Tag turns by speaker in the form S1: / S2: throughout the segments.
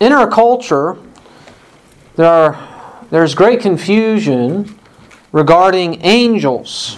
S1: in our culture, there's great confusion regarding angels.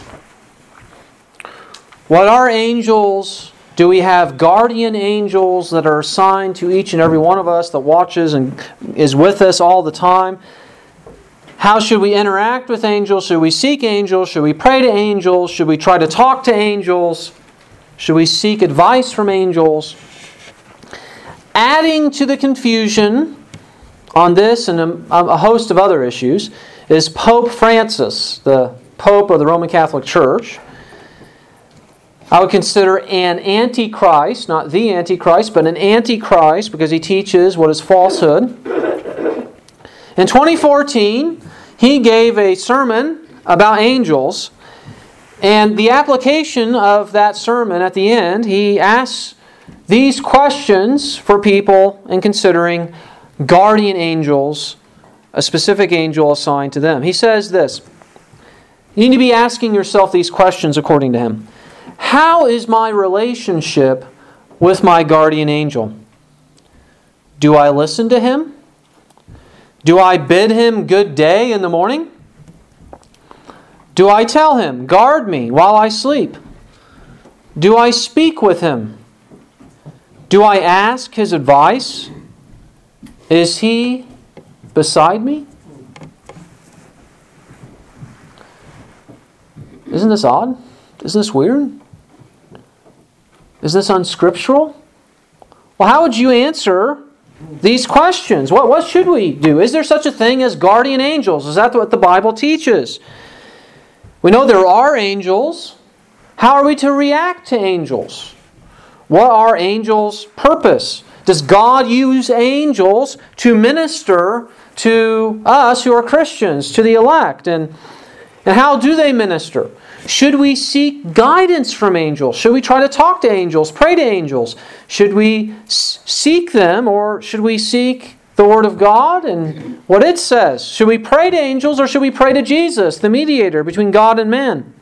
S1: What are angels? Do we have guardian angels that are assigned to each and every one of us that watches and is with us all the time? How should we interact with angels? Should we seek angels? Should we pray to angels? Should we try to talk to angels? Should we seek advice from angels? Adding to the confusion on this and a host of other issues is Pope Francis, the Pope of the Roman Catholic Church. I would consider an antichrist, not the antichrist, but an antichrist because he teaches what is falsehood. In 2014, he gave a sermon about angels, and the application of that sermon at the end, he asks these questions for people in considering guardian angels, a specific angel assigned to them. He says this, you need to be asking yourself these questions according to him. How is my relationship with my guardian angel? Do I listen to him? Do I bid him good day in the morning? Do I tell him, guard me while I sleep? Do I speak with him? Do I ask his advice? Is he beside me? Isn't this odd? Isn't this weird? Is this unscriptural? Well, how would you answer these questions? What should we do? Is there such a thing as guardian angels? Is that what the Bible teaches? We know there are angels. How are we to react to angels? What are angels' purpose? Does God use angels to minister to us who are Christians, to the elect? And how do they minister? Should we seek guidance from angels? Should we try to talk to angels, pray to angels? Should we seek them, or should we seek the Word of God and what it says? Should we pray to angels, or should we pray to Jesus, the mediator between God and man?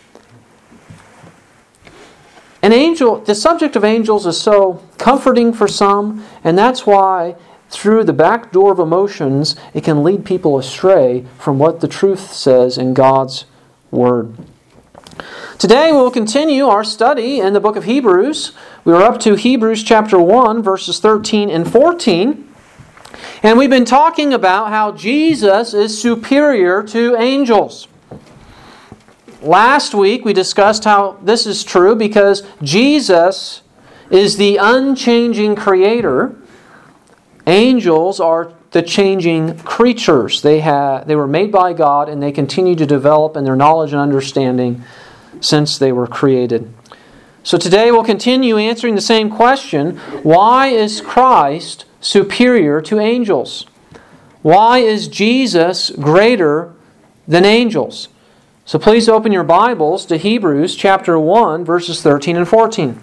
S1: The subject of angels is so comforting for some, and that's why through the back door of emotions, it can lead people astray from what the truth says in God's Word. Today we'll continue our study in the book of Hebrews. We are up to Hebrews chapter 1, verses 13 and 14. And we've been talking about how Jesus is superior to angels. Last week we discussed how this is true because Jesus is the unchanging creator. Angels are the changing creatures. They were made by God and they continue to develop in their knowledge and understanding since they were created. So today we'll continue answering the same question. Why is Christ superior to angels? Why is Jesus greater than angels? So please open your Bibles to Hebrews chapter 1, verses 13 and 14.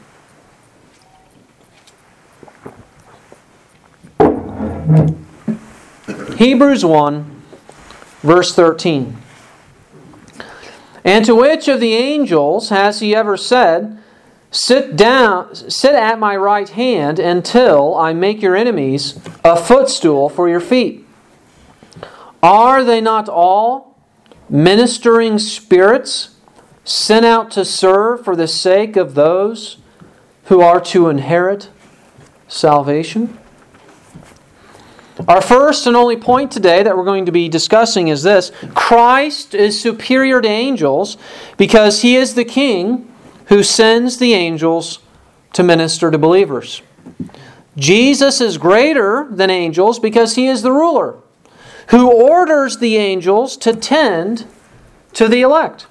S1: Hebrews 1, verse 13. And to which of the angels has he ever said, sit at my right hand until I make your enemies a footstool for your feet? Are they not all ministering spirits sent out to serve for the sake of those who are to inherit salvation? Our first and only point today that we're going to be discussing is this. Christ is superior to angels because He is the King who sends the angels to minister to believers. Jesus is greater than angels because He is the ruler who orders the angels to tend to the elect.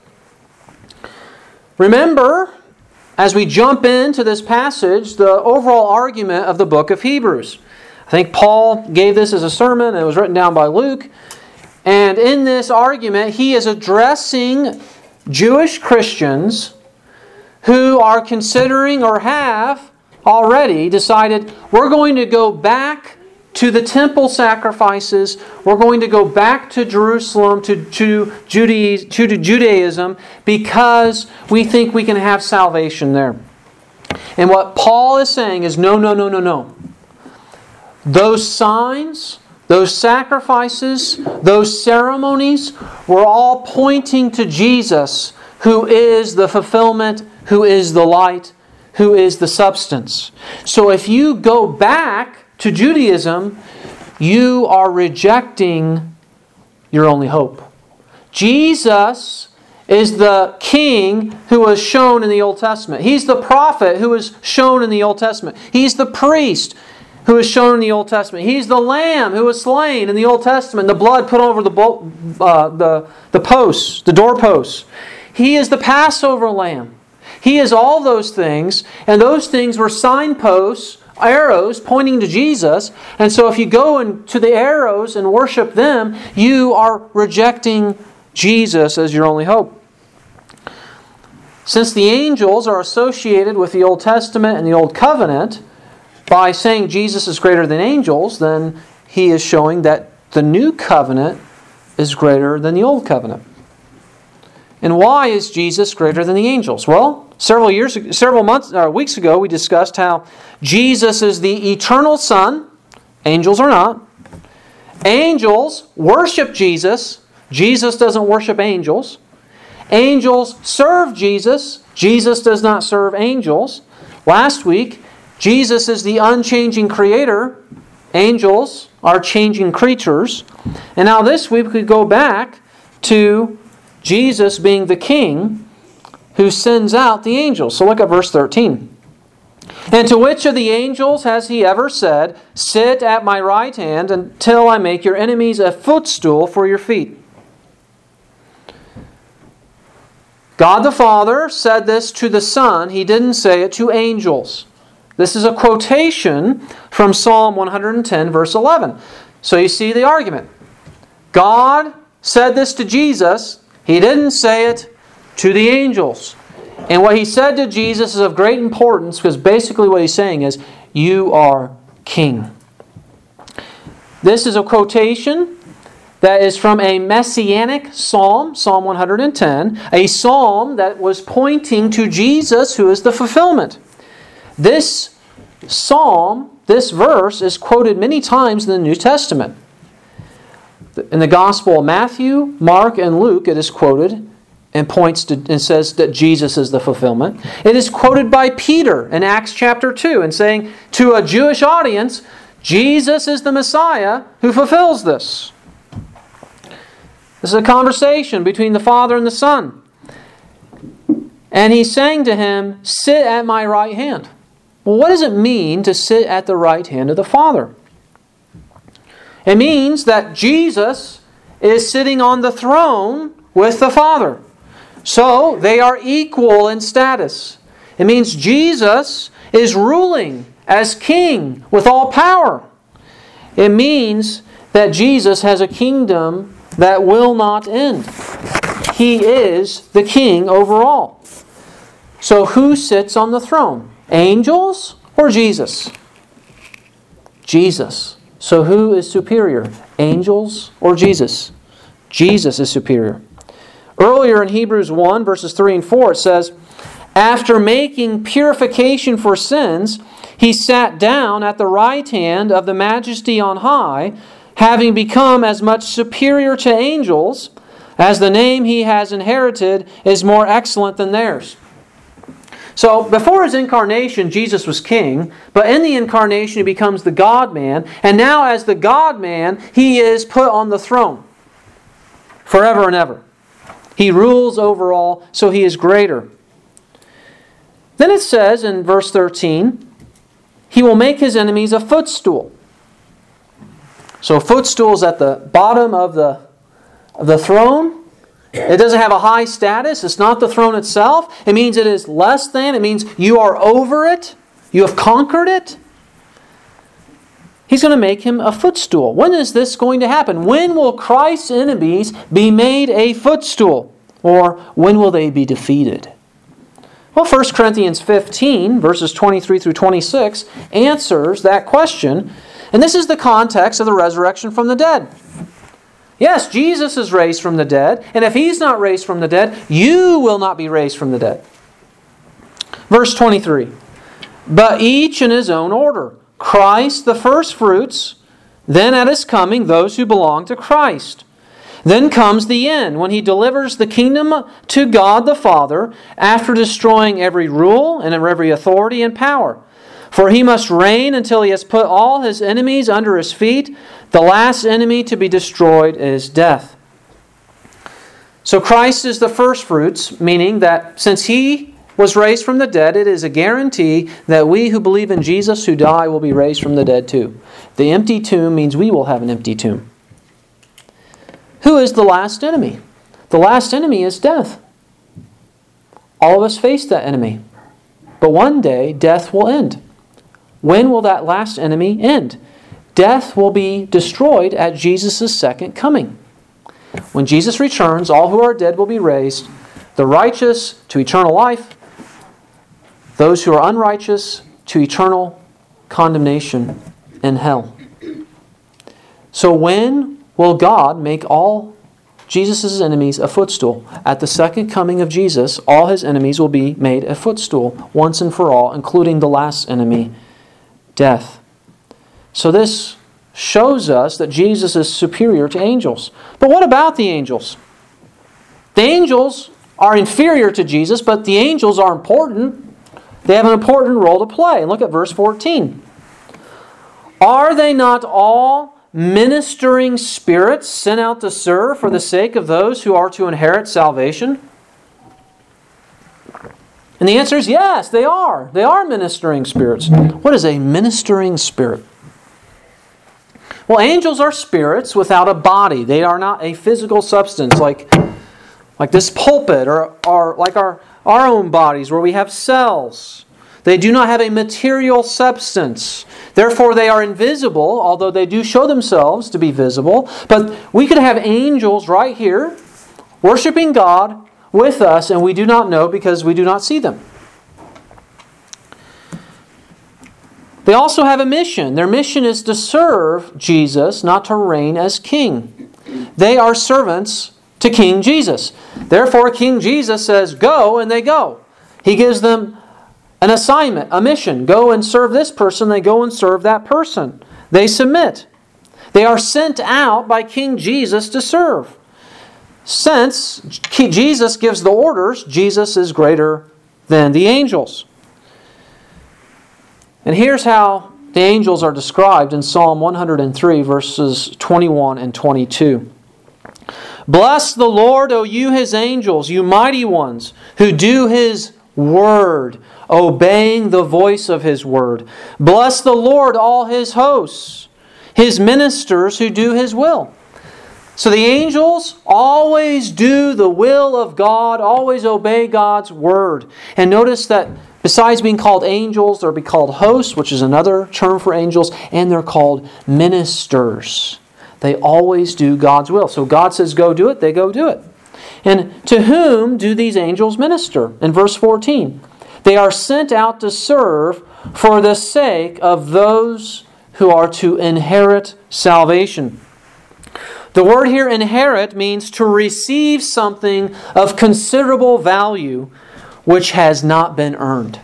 S1: Remember, as we jump into this passage, the overall argument of the book of Hebrews. I think Paul gave this as a sermon, and it was written down by Luke. And in this argument, he is addressing Jewish Christians who are considering or have already decided, we're going to go back to the temple sacrifices. We're going to go back to Jerusalem, to Judaism, because we think we can have salvation there. And what Paul is saying is, no. those signs, those sacrifices, those ceremonies were all pointing to Jesus, who is the fulfillment, who is the light, who is the substance. So if you go back to Judaism, you are rejecting your only hope. Jesus is the king who was shown in the Old Testament. He's the prophet who was shown in the Old Testament. He's the priest who is shown in the Old Testament. He's the lamb who was slain in the Old Testament, the blood put over the posts, the doorposts. He is the Passover lamb. He is all those things, and those things were signposts, arrows pointing to Jesus. And so if you go into the arrows and worship them, you are rejecting Jesus as your only hope. Since the angels are associated with the Old Testament and the Old Covenant, by saying Jesus is greater than angels, then he is showing that the New Covenant is greater than the Old Covenant. And why is Jesus greater than the angels? Well, several weeks ago, we discussed how Jesus is the eternal Son. Angels are not. Angels worship Jesus. Jesus doesn't worship angels. Angels serve Jesus. Jesus does not serve angels. Last week, Jesus is the unchanging creator. Angels are changing creatures. And now this week we go back to Jesus being the king who sends out the angels. So look at verse 13. And to which of the angels has he ever said, "Sit at my right hand until I make your enemies a footstool for your feet"? God the Father said this to the Son. He didn't say it to angels. This is a quotation from Psalm 110, verse 11. So you see the argument. God said this to Jesus. He didn't say it to the angels. And what he said to Jesus is of great importance, because basically what he's saying is, you are king. This is a quotation that is from a messianic psalm, Psalm 110, a psalm that was pointing to Jesus, who is the fulfillment. This psalm, this verse, is quoted many times in the New Testament. In the Gospel of Matthew, Mark, and Luke, it is quoted and points to and says that Jesus is the fulfillment. It is quoted by Peter in Acts chapter 2 and saying to a Jewish audience, Jesus is the Messiah who fulfills this. This is a conversation between the Father and the Son. And he's saying to him, sit at my right hand. Well, what does it mean to sit at the right hand of the Father? It means that Jesus is sitting on the throne with the Father. So they are equal in status. It means Jesus is ruling as king with all power. It means that Jesus has a kingdom that will not end. He is the king over all. So who sits on the throne? Angels or Jesus? Jesus. So who is superior? Angels or Jesus? Jesus is superior. Earlier in Hebrews 1, verses 3 and 4, it says, after making purification for sins, he sat down at the right hand of the Majesty on high, having become as much superior to angels as the name he has inherited is more excellent than theirs. So, before his incarnation, Jesus was king, but in the incarnation he becomes the God-man, and now as the God-man, he is put on the throne forever and ever. He rules over all, so he is greater. Then it says in verse 13, he will make his enemies a footstool. So footstool is at the bottom of the throne. It doesn't have a high status. It's not the throne itself. It means it is less than. It means you are over it. You have conquered it. He's going to make him a footstool. When is this going to happen? When will Christ's enemies be made a footstool? Or when will they be defeated? Well, 1 Corinthians 15, verses 23 through 26, answers that question. And this is the context of the resurrection from the dead. Yes, Jesus is raised from the dead, and if He's not raised from the dead, you will not be raised from the dead. Verse 23, but each in his own order. Christ the firstfruits, then at His coming, those who belong to Christ. Then comes the end, when He delivers the kingdom to God the Father after destroying every rule and every authority and power. For He must reign until He has put all His enemies under His feet. The last enemy to be destroyed is death. So Christ is the firstfruits, meaning that since He was raised from the dead, it is a guarantee that we who believe in Jesus who die will be raised from the dead too. The empty tomb means we will have an empty tomb. Who is the last enemy? The last enemy is death. All of us face that enemy. But one day, death will end. When will that last enemy end? Death will be destroyed at Jesus' second coming. When Jesus returns, all who are dead will be raised, the righteous to eternal life, those who are unrighteous to eternal condemnation in hell. So when will God make all Jesus' enemies a footstool? At the second coming of Jesus, all His enemies will be made a footstool once and for all, including the last enemy, death. So this shows us that Jesus is superior to angels. But what about the angels? The angels are inferior to Jesus, but the angels are important. They have an important role to play. And look at verse 14. Are they not all ministering spirits sent out to serve for the sake of those who are to inherit salvation? And the answer is yes, they are. They are ministering spirits. What is a ministering spirit? Well, angels are spirits without a body. They are not a physical substance like this pulpit or like our own bodies where we have cells. They do not have a material substance. Therefore, they are invisible, although they do show themselves to be visible. But we could have angels right here worshiping God with us, and we do not know because we do not see them. They also have a mission. Their mission is to serve Jesus, not to reign as king. They are servants to King Jesus. Therefore, King Jesus says, go, and they go. He gives them an assignment, a mission. Go and serve this person. They go and serve that person. They submit. They are sent out by King Jesus to serve. Since Jesus gives the orders, Jesus is greater than the angels. And here's how the angels are described in Psalm 103, verses 21 and 22. Bless the Lord, O you His angels, you mighty ones, who do His word, obeying the voice of His word. Bless the Lord, all His hosts, His ministers who do His will. So the angels always do the will of God, always obey God's word. And notice that besides being called angels, they'll be called hosts, which is another term for angels, and they're called ministers. They always do God's will. So God says, go do it, they go do it. And to whom do these angels minister? In verse 14, they are sent out to serve for the sake of those who are to inherit salvation. The word here, inherit, means to receive something of considerable value which has not been earned.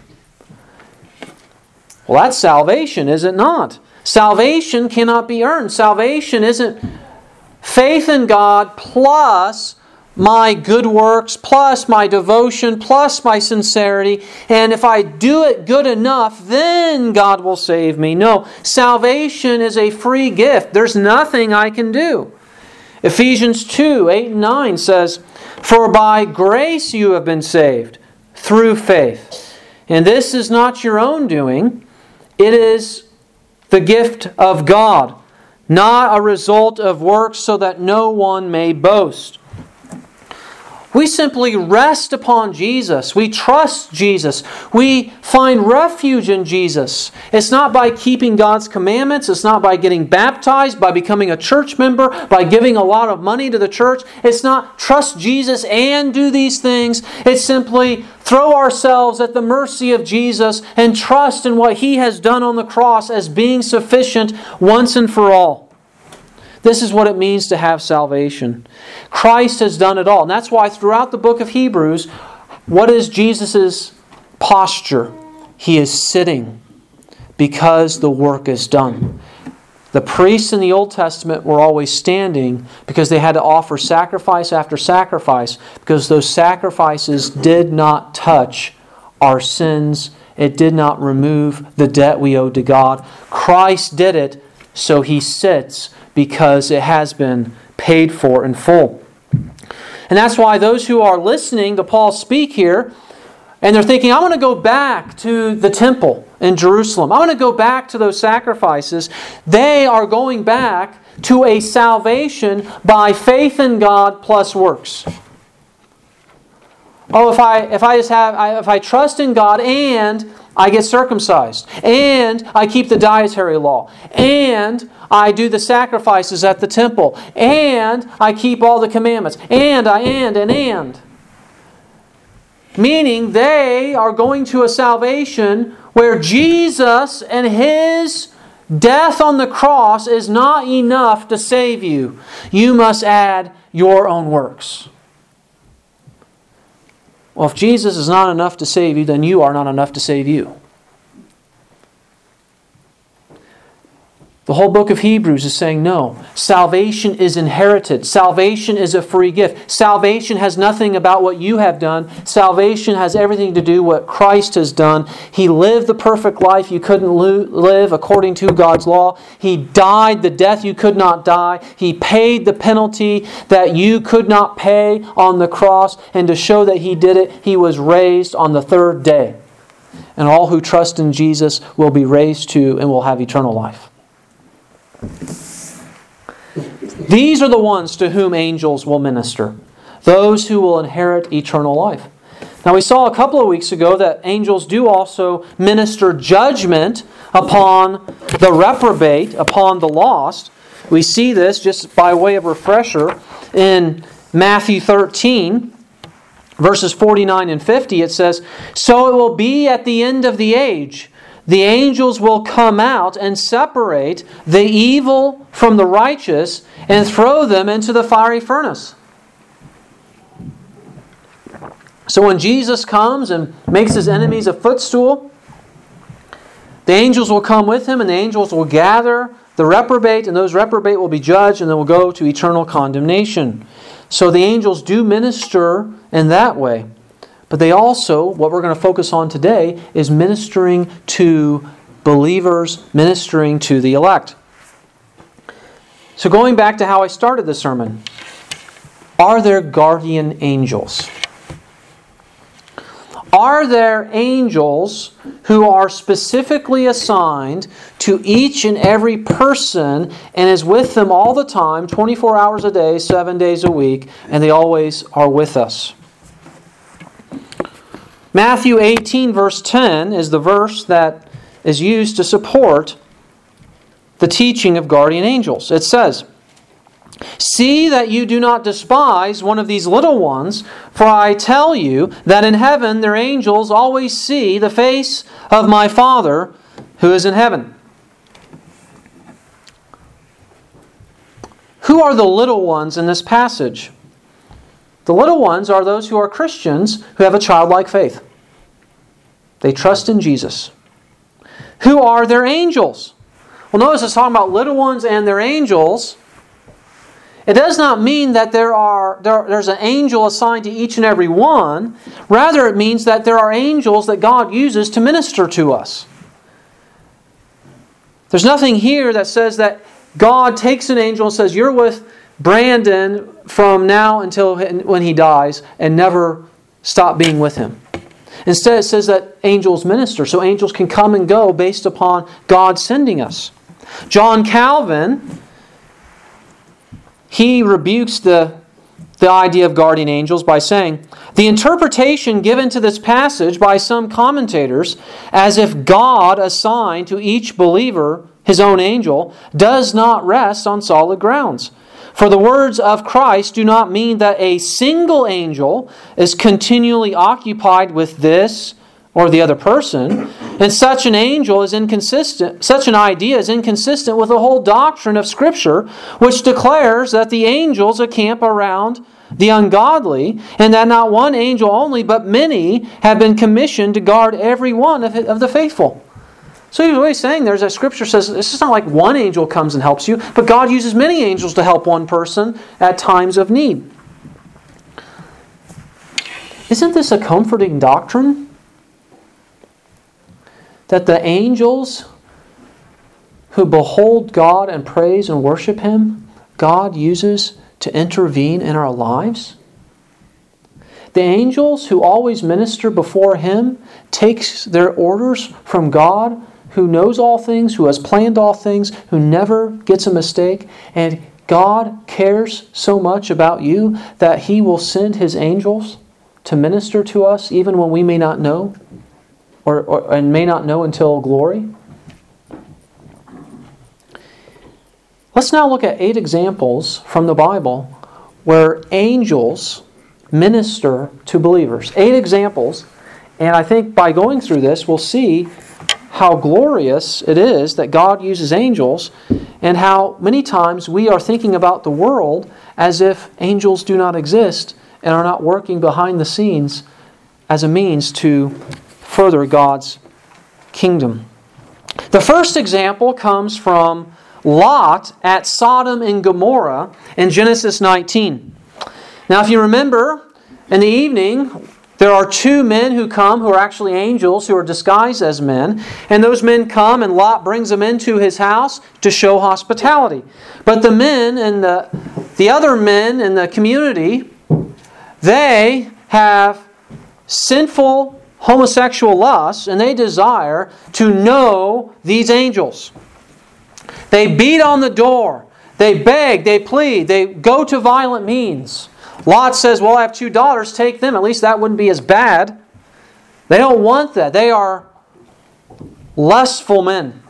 S1: Well, that's salvation, is it not? Salvation cannot be earned. Salvation isn't faith in God plus my good works, plus my devotion, plus my sincerity. And if I do it good enough, then God will save me. No, salvation is a free gift. There's nothing I can do. Ephesians 2, 8 and 9 says, for by grace you have been saved, through faith. And this is not your own doing. It is the gift of God, not a result of works, so that no one may boast. We simply rest upon Jesus. We trust Jesus. We find refuge in Jesus. It's not by keeping God's commandments. It's not by getting baptized, by becoming a church member, by giving a lot of money to the church. It's not trust Jesus and do these things. It's simply throw ourselves at the mercy of Jesus and trust in what He has done on the cross as being sufficient once and for all. This is what it means to have salvation. Christ has done it all. And that's why throughout the book of Hebrews, what is Jesus' posture? He is sitting, because the work is done. The priests in the Old Testament were always standing because they had to offer sacrifice after sacrifice, because those sacrifices did not touch our sins. It did not remove the debt we owed to God. Christ did it, so He sits because it has been paid for in full. And that's why those who are listening to Paul speak here, and they're thinking, I want to go back to the temple in Jerusalem. I want to go back to those sacrifices. They are going back to a salvation by faith in God plus works. Oh, if I trust in God and I get circumcised, and I keep the dietary law, and I do the sacrifices at the temple, and I keep all the commandments, and. Meaning they are going to a salvation where Jesus and His death on the cross is not enough to save you. You must add your own works. Well, if Jesus is not enough to save you, then you are not enough to save you. The whole book of Hebrews is saying, no, salvation is inherited. Salvation is a free gift. Salvation has nothing about what you have done. Salvation has everything to do with what Christ has done. He lived the perfect life you couldn't live according to God's law. He died the death you could not die. He paid the penalty that you could not pay on the cross. And to show that He did it, He was raised on the third day. And all who trust in Jesus will be raised to and will have eternal life. These are the ones to whom angels will minister. Those who will inherit eternal life. Now we saw a couple of weeks ago that angels do also minister judgment upon the reprobate, upon the lost. We see this just by way of refresher in Matthew 13, verses 49 and 50. It says, "So it will be at the end of the age. The angels will come out and separate the evil from the righteous and throw them into the fiery furnace." So when Jesus comes and makes His enemies a footstool, the angels will come with Him, and the angels will gather the reprobate, and those reprobate will be judged, and they will go to eternal condemnation. So the angels do minister in that way. But they also, what we're going to focus on today, is ministering to believers, ministering to the elect. So going back to how I started the sermon, are there guardian angels? Are there angels who are specifically assigned to each and every person and is with them all the time, 24 hours a day, 7 days a week, and they always are with us? Matthew 18, verse 10 is the verse that is used to support the teaching of guardian angels. It says, "See that you do not despise one of these little ones, for I tell you that in heaven their angels always see the face of my Father who is in heaven." Who are the little ones in this passage? The little ones are those who are Christians who have a childlike faith. They trust in Jesus. Who are their angels? Well, notice it's talking about little ones and their angels. It does not mean that there's an angel assigned to each and every one. Rather, it means that there are angels that God uses to minister to us. There's nothing here that says that God takes an angel and says, "You're with Brandon from now until when he dies," and never stop being with him. Instead, it says that angels minister. So angels can come and go based upon God sending us. John Calvin, he rebukes the idea of guardian angels by saying, "The interpretation given to this passage by some commentators, as if God assigned to each believer his own angel, does not rest on solid grounds. For the words of Christ do not mean that a single angel is continually occupied with this or the other person, and such an angel is inconsistent. Such an idea is inconsistent with the whole doctrine of Scripture, which declares that the angels encamp around the ungodly, and that not one angel only, but many have been commissioned to guard every one of the faithful." So what he's saying there is that Scripture says it's just not like one angel comes and helps you, but God uses many angels to help one person at times of need. Isn't this a comforting doctrine? That the angels who behold God and praise and worship Him, God uses to intervene in our lives? The angels who always minister before Him takes their orders from God, who knows all things, who has planned all things, who never gets a mistake, and God cares so much about you that He will send His angels to minister to us even when we may not know, and may not know until glory. Let's now look at 8 examples from the Bible where angels minister to believers. 8 examples, and I think by going through this we'll see how glorious it is that God uses angels, and how many times we are thinking about the world as if angels do not exist and are not working behind the scenes as a means to further God's kingdom. The first example comes from Lot at Sodom and Gomorrah in Genesis 19. Now, if you remember, in the evening, there are 2 men who come who are actually angels who are disguised as men. And those men come and Lot brings them into his house to show hospitality. But the men and the other men in the community, they have sinful homosexual lusts and they desire to know these angels. They beat on the door. They beg, they plead, they go to violent means. Lot says, well, I have 2 daughters, take them. At least that wouldn't be as bad. They don't want that. They are lustful men.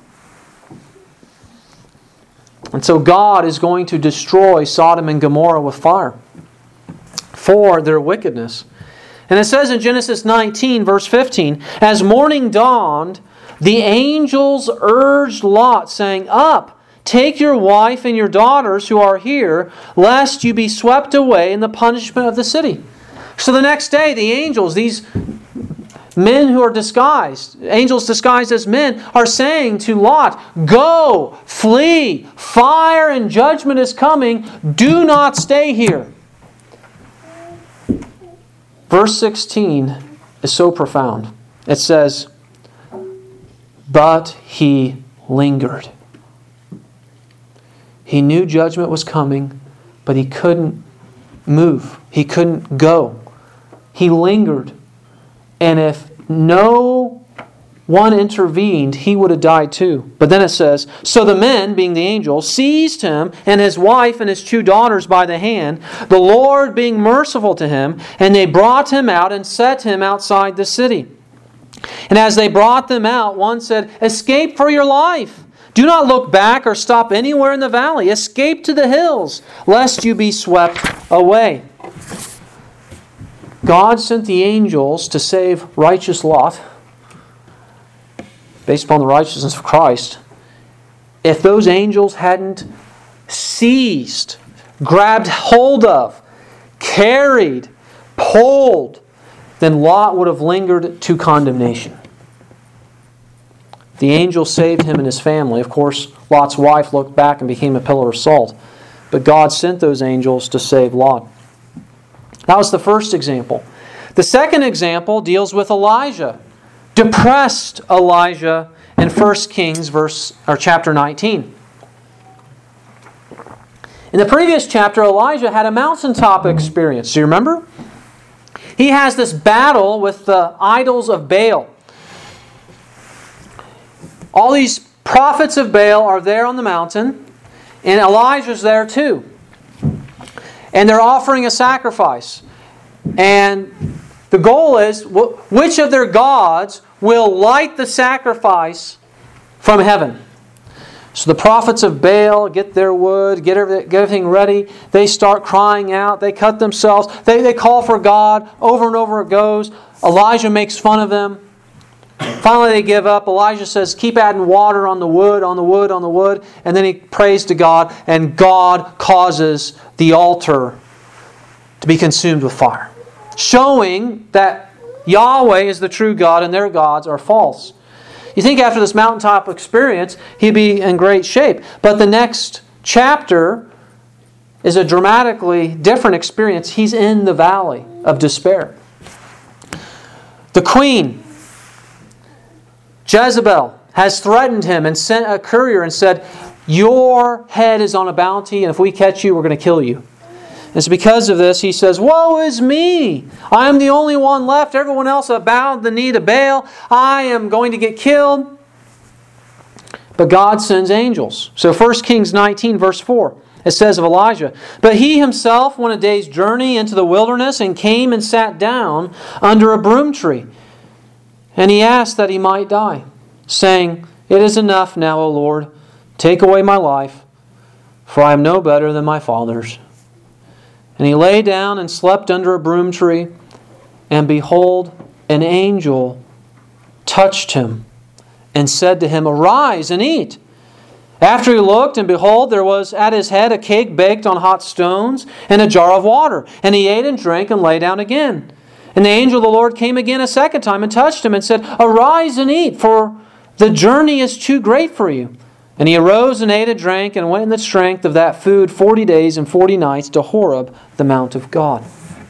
S1: And so God is going to destroy Sodom and Gomorrah with fire for their wickedness. And it says in Genesis 19, verse 15, as morning dawned, the angels urged Lot, saying, up, take your wife and your daughters who are here, lest you be swept away in the punishment of the city. So the next day, the angels, these men who are disguised, angels disguised as men, are saying to Lot, go, flee, fire and judgment is coming, do not stay here. Verse 16 is so profound. It says, but he lingered. He knew judgment was coming, but he couldn't move. He couldn't go. He lingered. And if no one intervened, he would have died too. But then it says, so the men, being the angels, seized him and his wife and his 2 daughters by the hand, the Lord being merciful to him, and they brought him out and set him outside the city. And as they brought them out, one said, escape for your life. Do not look back or stop anywhere in the valley. Escape to the hills, lest you be swept away. God sent the angels to save righteous Lot, based upon the righteousness of Christ. If those angels hadn't seized, grabbed hold of, carried, pulled, then Lot would have lingered to condemnation. The angel saved him and his family. Of course, Lot's wife looked back and became a pillar of salt. But God sent those angels to save Lot. That was the first example. The second example deals with Elijah. Depressed Elijah in 1 Kings chapter 19. In the previous chapter, Elijah had a mountaintop experience. Do you remember? He has this battle with the idols of Baal. All these prophets of Baal are there on the mountain, and Elijah's there too. And they're offering a sacrifice. And the goal is, which of their gods will light the sacrifice from heaven? So the prophets of Baal get their wood, get everything ready. They start crying out. They cut themselves. They call for God. Over and over it goes. Elijah makes fun of them. Finally they give up. Elijah says, keep adding water on the wood, on the wood, on the wood. And then he prays to God, and God causes the altar to be consumed with fire, showing that Yahweh is the true God and their gods are false. You think after this mountaintop experience, he'd be in great shape. But the next chapter is a dramatically different experience. He's in the valley of despair. The queen, Jezebel, has threatened him and sent a courier and said, your head is on a bounty, and if we catch you, we're going to kill you. It's because of this, he says, woe is me! I am the only one left. Everyone else have bowed the knee to Baal. I am going to get killed. But God sends angels. So 1 Kings 19, verse 4, it says of Elijah, but he himself went a day's journey into the wilderness and came and sat down under a broom tree. And he asked that he might die, saying, it is enough now, O Lord. Take away my life, for I am no better than my fathers. And he lay down and slept under a broom tree, and behold, an angel touched him and said to him, arise and eat. After he looked, and behold, there was at his head a cake baked on hot stones and a jar of water. And he ate and drank and lay down again. And the angel of the Lord came again a second time and touched him and said, arise and eat, for the journey is too great for you. And he arose and ate and drank and went in the strength of that food 40 days and 40 nights to Horeb, the mount of God.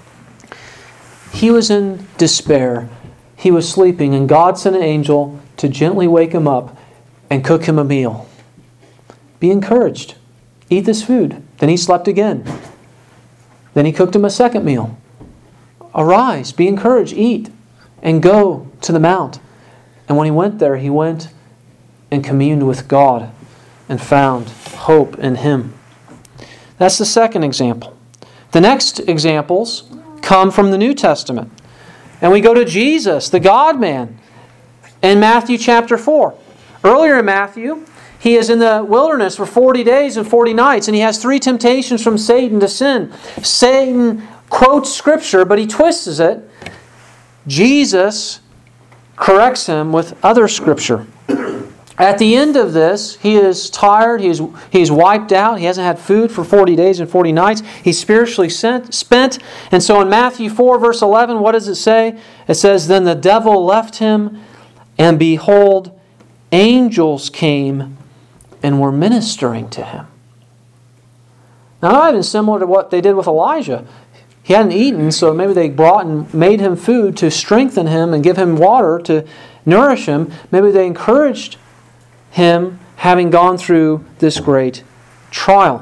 S1: He was in despair. He was sleeping, and God sent an angel to gently wake him up and cook him a meal. Be encouraged. Eat this food. Then he slept again. Then he cooked him a second meal. Arise, be encouraged, eat, and go to the mount. And when he went there, he went and communed with God and found hope in Him. That's the second example. The next examples come from the New Testament. And we go to Jesus, the God-man, in Matthew chapter 4. Earlier in Matthew, he is in the wilderness for 40 days and 40 nights, and he has 3 temptations from Satan to sin. Satan quotes Scripture, but he twists it. Jesus corrects him with other Scripture. At the end of this, he is tired, he's wiped out, he hasn't had food for 40 days and 40 nights, he's spiritually spent. And so in Matthew 4 verse 11, what does it say? It says, then the devil left him, and behold, angels came and were ministering to him. Now, not even similar to what they did with Elijah. He hadn't eaten, so maybe they brought and made him food to strengthen him and give him water to nourish him. Maybe they encouraged him having gone through this great trial.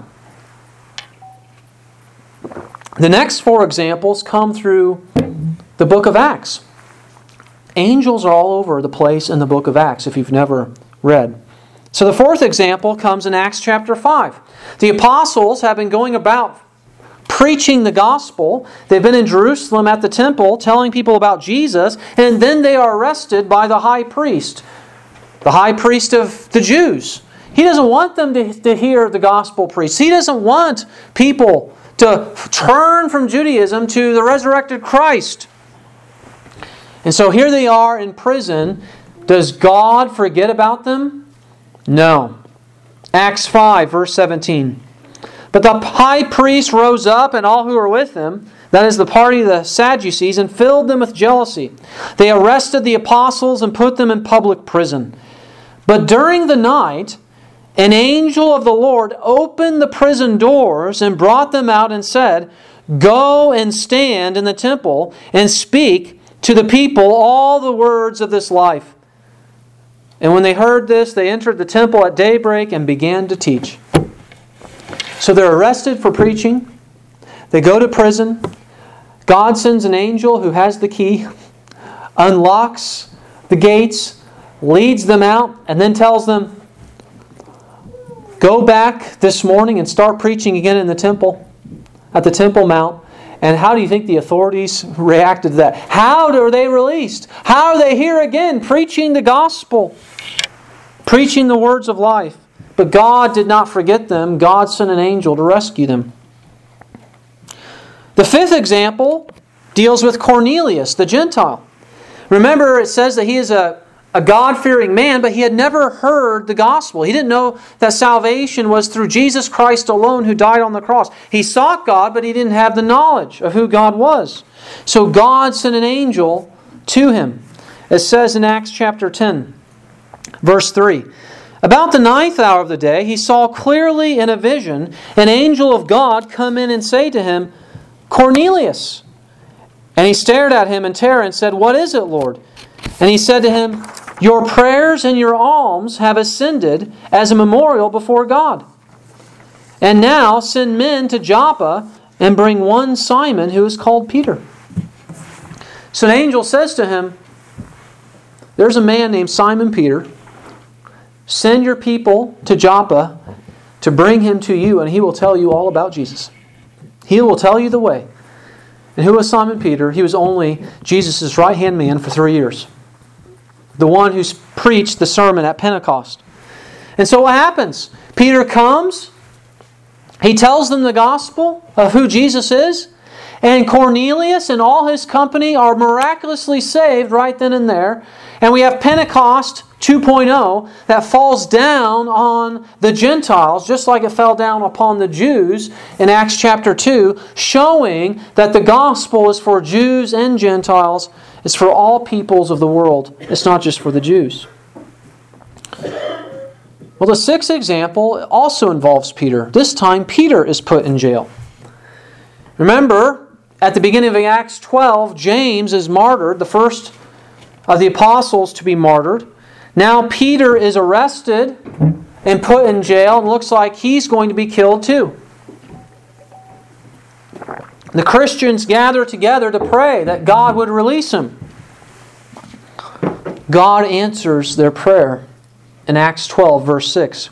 S1: The next 4 examples come through the book of Acts. Angels are all over the place in the book of Acts if you've never read. So the 4th example comes in Acts chapter 5. The apostles have been going about preaching the gospel. They've been in Jerusalem at the temple telling people about Jesus, and then they are arrested by the high priest. The high priest of the Jews. He doesn't want them to hear the gospel preached. He doesn't want people to turn from Judaism to the resurrected Christ. And so here they are in prison. Does God forget about them? No. Acts 5, verse 17. But the high priest rose up, and all who were with him, that is the party of the Sadducees, and filled them with jealousy. They arrested the apostles and put them in public prison. But during the night, an angel of the Lord opened the prison doors and brought them out and said, go and stand in the temple and speak to the people all the words of this life. And when they heard this, they entered the temple at daybreak and began to teach. So they're arrested for preaching. They go to prison. God sends an angel who has the key, unlocks the gates, leads them out, and then tells them, go back this morning and start preaching again in the temple, at the Temple Mount. And how do you think the authorities reacted to that? How are they released? How are they here again preaching the gospel? Preaching the words of life. But God did not forget them. God sent an angel to rescue them. The 5th example deals with Cornelius, the Gentile. Remember, it says that he is a God-fearing man, but he had never heard the gospel. He didn't know that salvation was through Jesus Christ alone who died on the cross. He sought God, but he didn't have the knowledge of who God was. So God sent an angel to him. It says in Acts chapter 10, Verse 3. About the 9th hour of the day, he saw clearly in a vision an angel of God come in and say to him, Cornelius. And he stared at him in terror and said, What is it, Lord? And he said to him, Your prayers and your alms have ascended as a memorial before God. And now send men to Joppa and bring one Simon who is called Peter. So an angel says to him, There's a man named Simon Peter. Send your people to Joppa to bring him to you, and he will tell you all about Jesus. He will tell you the way. And who was Simon Peter? He was only Jesus' right-hand man for 3 years. The one who preached the sermon at Pentecost. And so what happens? Peter comes. He tells them the gospel of who Jesus is. And Cornelius and all his company are miraculously saved right then and there. And we have Pentecost 2.0 that falls down on the Gentiles, just like it fell down upon the Jews in Acts chapter 2, showing that the gospel is for Jews and Gentiles. It's for all peoples of the world. It's not just for the Jews. Well, the sixth example also involves Peter. This time, Peter is put in jail. Remember, at the beginning of Acts 12, James is martyred, the first of the apostles to be martyred. Now Peter is arrested and put in jail, and looks like he's going to be killed too. The Christians gather together to pray that God would release him. God answers their prayer in Acts 12, verse 6.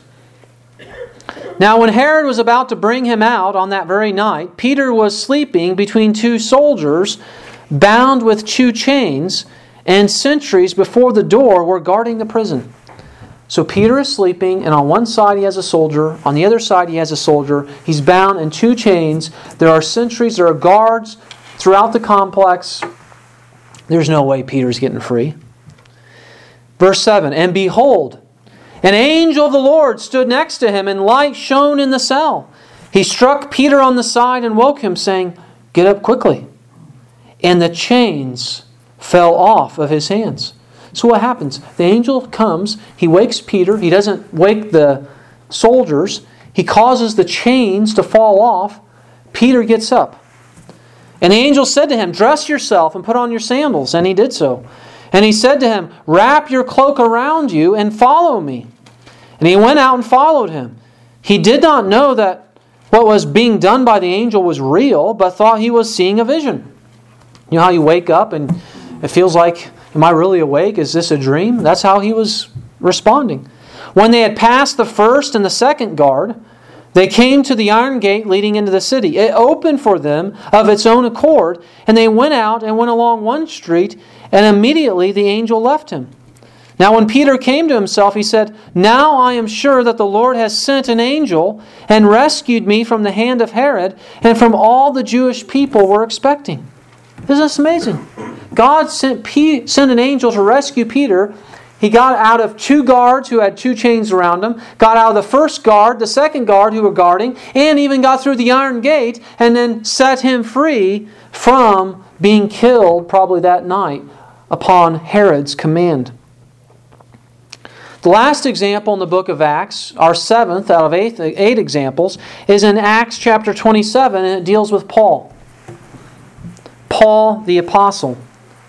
S1: Now when Herod was about to bring him out on that very night, Peter was sleeping between two soldiers, bound with two chains, and sentries before the door were guarding the prison. So Peter is sleeping, and on one side he has a soldier, on the other side he has a soldier. He's bound in two chains. There are sentries, there are guards throughout the complex. There's no way Peter's getting free. Verse 7, And behold, an angel of the Lord stood next to him, and light shone in the cell. He struck Peter on the side and woke him, saying, Get up quickly. And the chains fell off of his hands. So what happens? The angel comes, he wakes Peter, he doesn't wake the soldiers, he causes the chains to fall off. Peter gets up. And the angel said to him, Dress yourself and put on your sandals. And he did so. And he said to him, Wrap your cloak around you and follow me. And he went out and followed him. He did not know that what was being done by the angel was real, but thought he was seeing a vision. You know how you wake up and it feels like, am I really awake? Is this a dream? That's how he was responding. When they had passed the first and the second guard, they came to the iron gate leading into the city. It opened for them of its own accord, and they went out and went along one street, and immediately the angel left him. Now when Peter came to himself, he said, Now I am sure that the Lord has sent an angel and rescued me from the hand of Herod and from all the Jewish people were expecting. Isn't this amazing? God sent an angel to rescue Peter. He got out of two guards who had two chains around them, got out of the first guard, the second guard who were guarding, and even got through the iron gate and then set him free from being killed probably that night upon Herod's command. The last example in the book of Acts, our seventh out of eight examples, is in Acts chapter 27, and it deals with Paul. Paul the Apostle.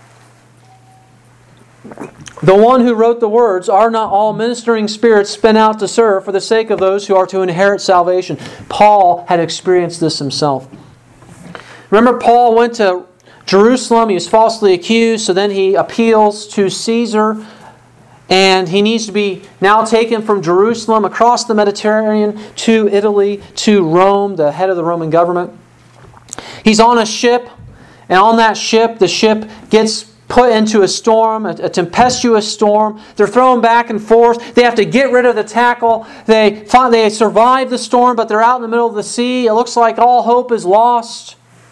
S1: The one who wrote the words, Are not all ministering spirits spent out to serve for the sake of those who are to inherit salvation? Paul had experienced this himself. Remember, Paul went to Jerusalem. He was falsely accused, so then he appeals to Caesar. And he needs to be now taken from Jerusalem across the Mediterranean to Italy, to Rome, the head of the Roman government. He's on a ship, and on that ship, the ship gets put into a storm, a tempestuous storm. They're thrown back and forth. They have to get rid of the tackle. They survive the storm, but they're out in the middle of the sea. It looks like all hope is lost.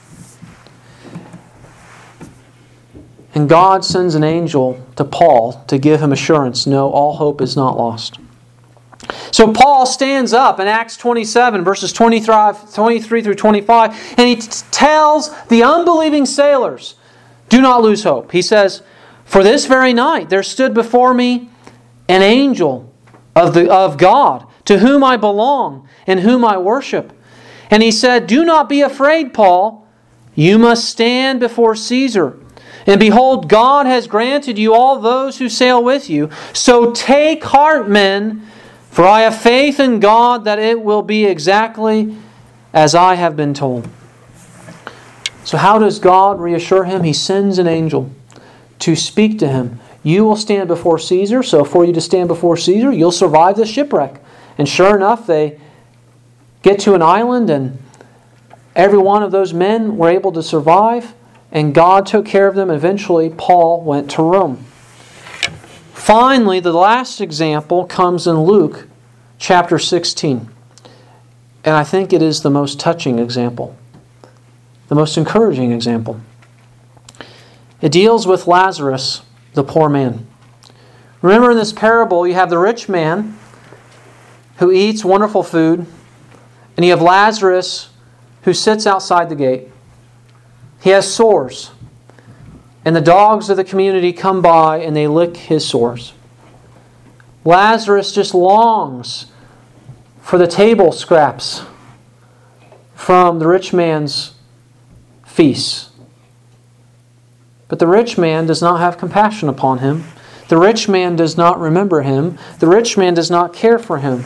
S1: And God sends an angel to Paul to give him assurance, no, all hope is not lost. So Paul stands up in Acts 27, verses 23 through 25, and he tells the unbelieving sailors, do not lose hope. He says, For this very night there stood before me an angel of God, to whom I belong and whom I worship. And he said, "Do not be afraid, Paul. You must stand before Caesar. And behold, God has granted you all those who sail with you. So take heart, men, for I have faith in God that it will be exactly as I have been told." So how does God reassure him? He sends an angel to speak to him. You will stand before Caesar, so for you to stand before Caesar, you'll survive the shipwreck. And sure enough, they get to an island, and every one of those men were able to survive, and God took care of them. Eventually, Paul went to Rome. Finally, the last example comes in Luke chapter 16. And I think it is the most touching example, the most encouraging example. It deals with Lazarus, the poor man. Remember, in this parable, you have the rich man who eats wonderful food, and you have Lazarus who sits outside the gate. He has sores, and the dogs of the community come by and they lick his sores. Lazarus just longs for the table scraps from the rich man's feast. But the rich man does not have compassion upon him. The rich man does not remember him. The rich man does not care for him.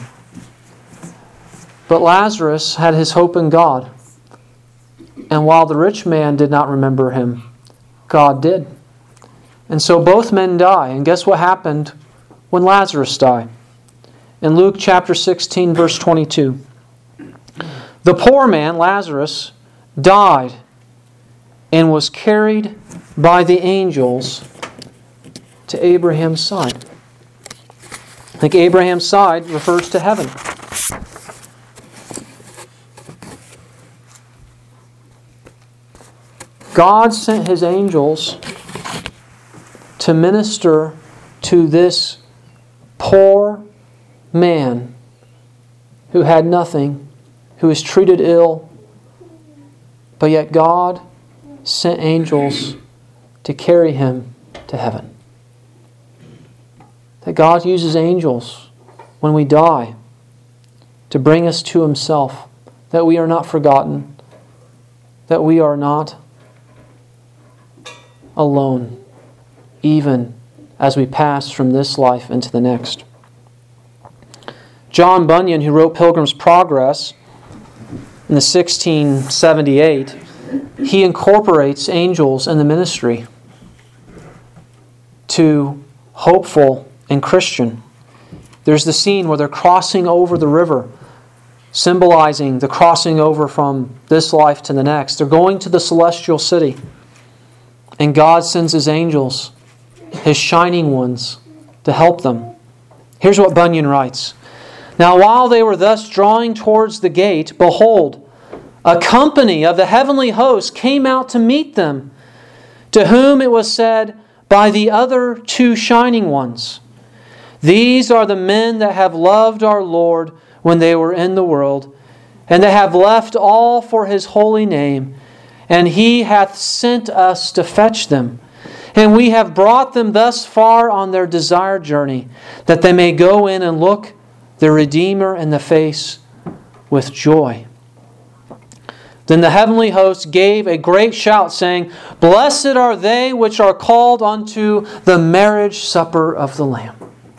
S1: But Lazarus had his hope in God. And while the rich man did not remember him, God did. And so both men die. And guess what happened when Lazarus died? In Luke chapter 16, verse 22. The poor man, Lazarus, died and was carried by the angels to Abraham's side. I think Abraham's side refers to heaven. God sent His angels to minister to this poor man who had nothing, who was treated ill, but yet God sent angels to carry him to heaven. That God uses angels when we die to bring us to Himself, that we are not forgotten, that we are not alone, even as we pass from this life into the next. John Bunyan, who wrote Pilgrim's Progress in the 1678, he incorporates angels in the ministry to hopeful and Christian. There's the scene where they're crossing over the river, symbolizing the crossing over from this life to the next. They're going to the celestial city, and God sends His angels, His shining ones, to help them. Here's what Bunyan writes. Now while they were thus drawing towards the gate, behold, a company of the heavenly host came out to meet them, to whom it was said by the other two shining ones, These are the men that have loved our Lord when they were in the world, and that have left all for His holy name, and He hath sent us to fetch them. And we have brought them thus far on their desired journey, that they may go in and look the Redeemer in the face with joy. Then the heavenly host gave a great shout, saying, Blessed are they which are called unto the marriage supper of the Lamb.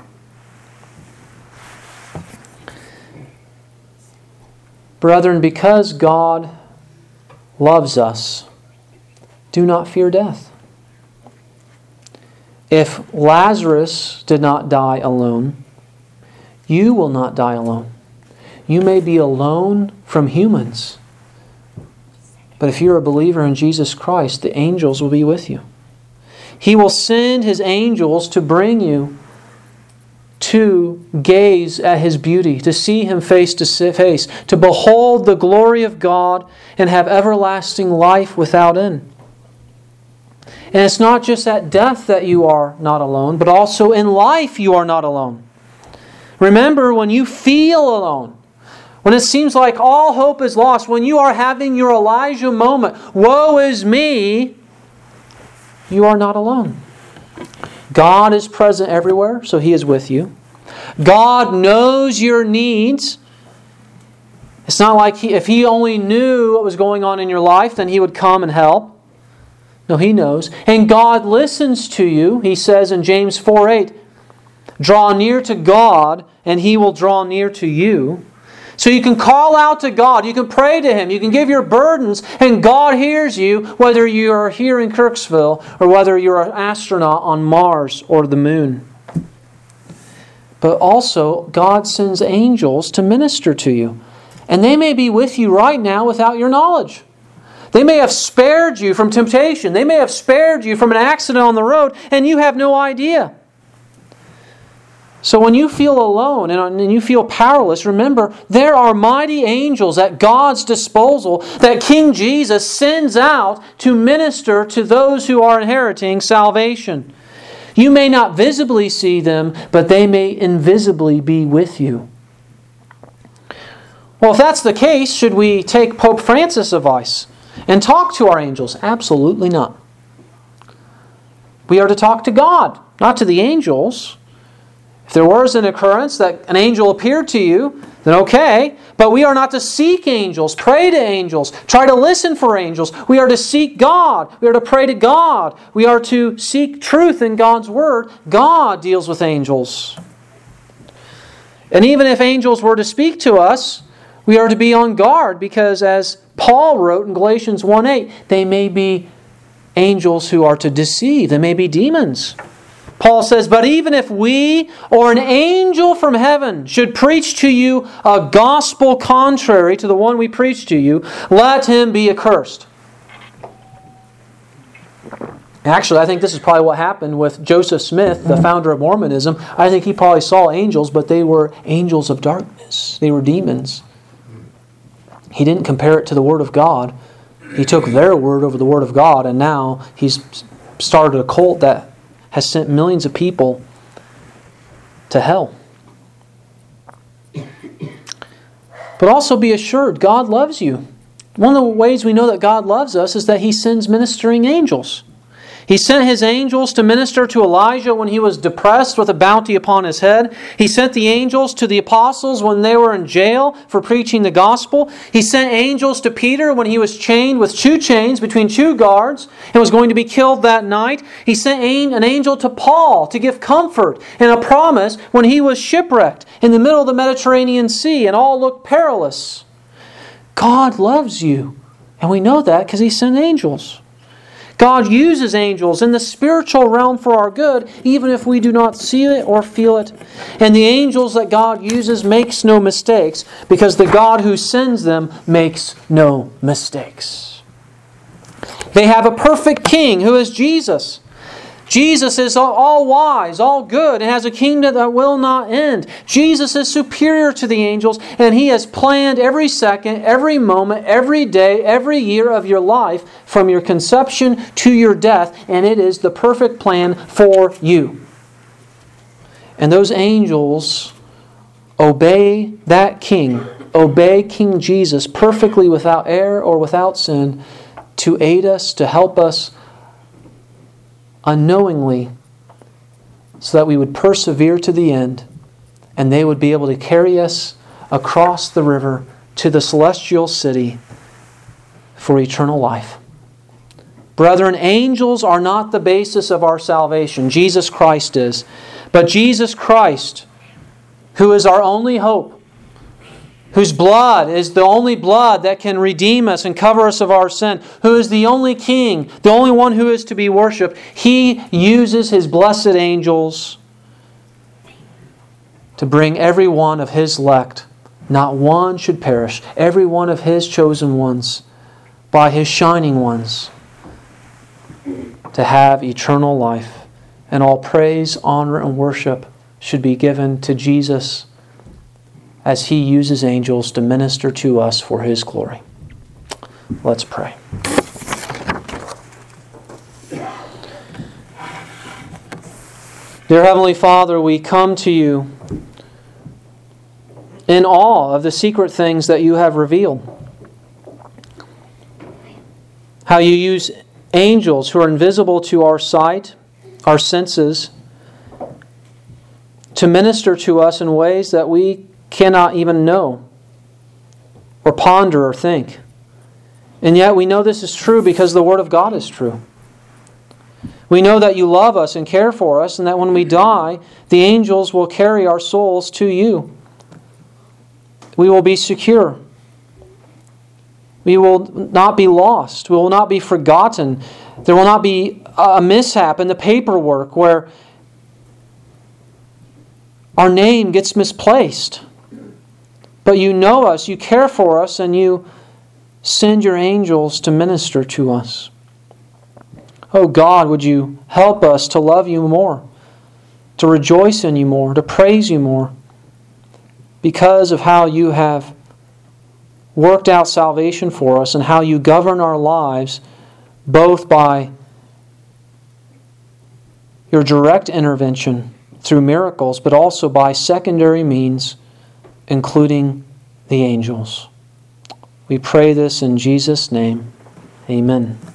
S1: Brethren, because God loves us, do not fear death. If Lazarus did not die alone, you will not die alone. You may be alone from humans, but if you're a believer in Jesus Christ, the angels will be with you. He will send His angels to bring you to gaze at His beauty, to see Him face to face, to behold the glory of God and have everlasting life without end. And it's not just at death that you are not alone, but also in life you are not alone. Remember, when you feel alone, when it seems like all hope is lost, when you are having your Elijah moment, woe is me, you are not alone. God is present everywhere, so He is with you. God knows your needs. It's not like if He only knew what was going on in your life, then He would come and help. No, He knows. And God listens to you. He says in James 4:8, draw near to God, and He will draw near to you. So you can call out to God. You can pray to Him. You can give your burdens, and God hears you, whether you are here in Kirksville or whether you're an astronaut on Mars or the moon. But also, God sends angels to minister to you. And they may be with you right now without your knowledge. They may have spared you from temptation. They may have spared you from an accident on the road, and you have no idea. So when you feel alone and you feel powerless, remember, there are mighty angels at God's disposal that King Jesus sends out to minister to those who are inheriting salvation. You may not visibly see them, but they may invisibly be with you. Well, if that's the case, should we take Pope Francis' advice and talk to our angels? Absolutely not. We are to talk to God, not to the angels. If there was an occurrence that an angel appeared to you, then okay. But we are not to seek angels, pray to angels, try to listen for angels. We are to seek God. We are to pray to God. We are to seek truth in God's Word. God deals with angels. And even if angels were to speak to us, we are to be on guard because as Paul wrote in Galatians 1:8, they may be angels who are to deceive. They may be demons. Paul says, but even if we or an angel from heaven should preach to you a gospel contrary to the one we preach to you, let him be accursed. Actually, I think this is probably what happened with Joseph Smith, the founder of Mormonism. I think he probably saw angels, but they were angels of darkness. They were demons. He didn't compare it to the Word of God. He took their word over the Word of God, and now he's started a cult that has sent millions of people to hell. But also be assured, God loves you. One of the ways we know that God loves us is that He sends ministering angels. He sent His angels to minister to Elijah when he was depressed with a bounty upon his head. He sent the angels to the apostles when they were in jail for preaching the gospel. He sent angels to Peter when he was chained with 2 chains between 2 guards and was going to be killed that night. He sent an angel to Paul to give comfort and a promise when he was shipwrecked in the middle of the Mediterranean Sea and all looked perilous. God loves you. And we know that because He sent angels. God uses angels in the spiritual realm for our good, even if we do not see it or feel it. And the angels that God uses makes no mistakes, because the God who sends them makes no mistakes. They have a perfect king who is Jesus. Jesus is all wise, all good, and has a kingdom that will not end. Jesus is superior to the angels, and He has planned every second, every moment, every day, every year of your life from your conception to your death, and it is the perfect plan for you. And those angels obey that King, obey King Jesus perfectly without error or without sin to aid us, to help us unknowingly, so that we would persevere to the end, and they would be able to carry us across the river to the celestial city for eternal life. Brethren, angels are not the basis of our salvation. Jesus Christ is. But Jesus Christ, who is our only hope, whose blood is the only blood that can redeem us and cover us of our sin, who is the only King, the only one who is to be worshipped, He uses His blessed angels to bring every one of His elect. Not one should perish. Every one of His chosen ones, by His shining ones, to have eternal life. And all praise, honor, and worship should be given to Jesus as He uses angels to minister to us for His glory. Let's pray. Dear Heavenly Father, we come to You in awe of the secret things that You have revealed. How You use angels who are invisible to our sight, our senses, to minister to us in ways that we cannot even know or ponder or think. And yet we know this is true because the Word of God is true. We know that you love us and care for us, and that when we die, the angels will carry our souls to you. We will be secure. We will not be lost. We will not be forgotten. There will not be a mishap in the paperwork where our name gets misplaced. But you know us, you care for us, and you send your angels to minister to us. Oh God, would you help us to love you more, to rejoice in you more, to praise you more, because of how you have worked out salvation for us and how you govern our lives both by your direct intervention through miracles, but also by secondary means, including the angels. We pray this in Jesus' name. Amen.